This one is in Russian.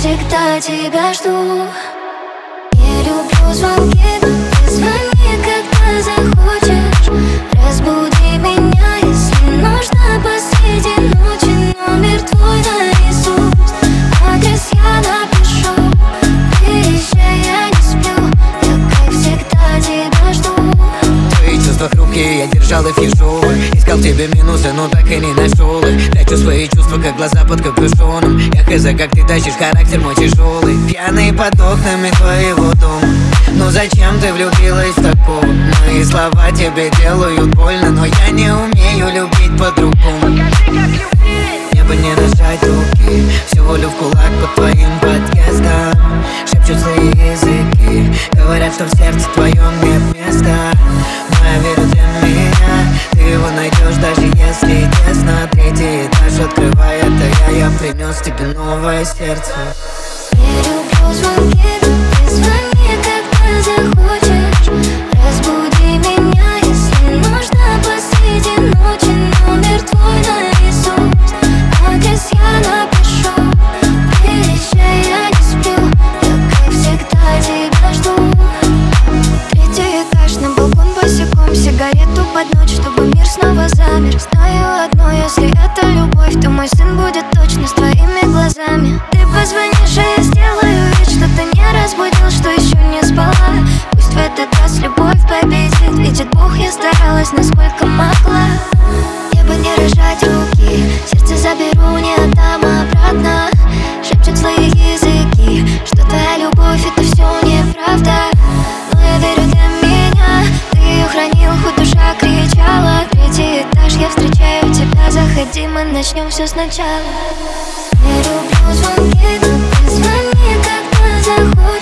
всегда тебя жду. Не люблю звонки, но ты звони, когда захочешь. Разбуди меня, если нужно посреди ночи. Номер твой нарисуй, адрес я напишу. Приезжай, я не сплю, я как всегда тебя жду. Твои чувства хрупкие, я держал их в ежовых. Искал в тебе минусы, но так и не нашел их. Прячу свои чувства, как глаза под капюшоном. Я хз, как ты тащишь характер мой тяжелый. Пьяный под окнами твоего дома. Ну зачем ты влюбилась в такого? Мои слова тебе делают больно, но я не умею любить по-другому. Мне бы не нажать руки, всю волю в кулак под твоим подъездом. Шепчут свои языки, говорят, что в сердце твоем нет места. Но я верю, для меня ты его найдешь, даже если тесно. Третий этаж открывай, это я принес тебе новое сердце. Не люблю звонки, но ты звони, когда захочешь. Разбуди меня, если нужно посреди ночи. Номер твой нарисуй, адрес я напишу. Приезжай, я не сплю, я как всегда тебя жду. Третий этаж, на балкон босиком, сигарету под ночь, чтобы мир снова замер. Знаю одно, если это любовь, то мой сын будет точно с твоими глазами. Ты позвонишь, а я сделаю вид, что ты не разбудил, что еще не спала. Пусть в этот раз любовь победит, видит Бог, я старалась, насколько могла. Мне бы не рожать руки, сердце заберу, не отдам обратно. Шепчут свои языки, что твоя любовь это все неправда. Но я верю, для меня ты ее хранил, хоть душа кричала. Третий этаж, я встречаю тебя, заходи, мы начнем все сначала. Не люблю звонки, но ты звони, когда захочешь.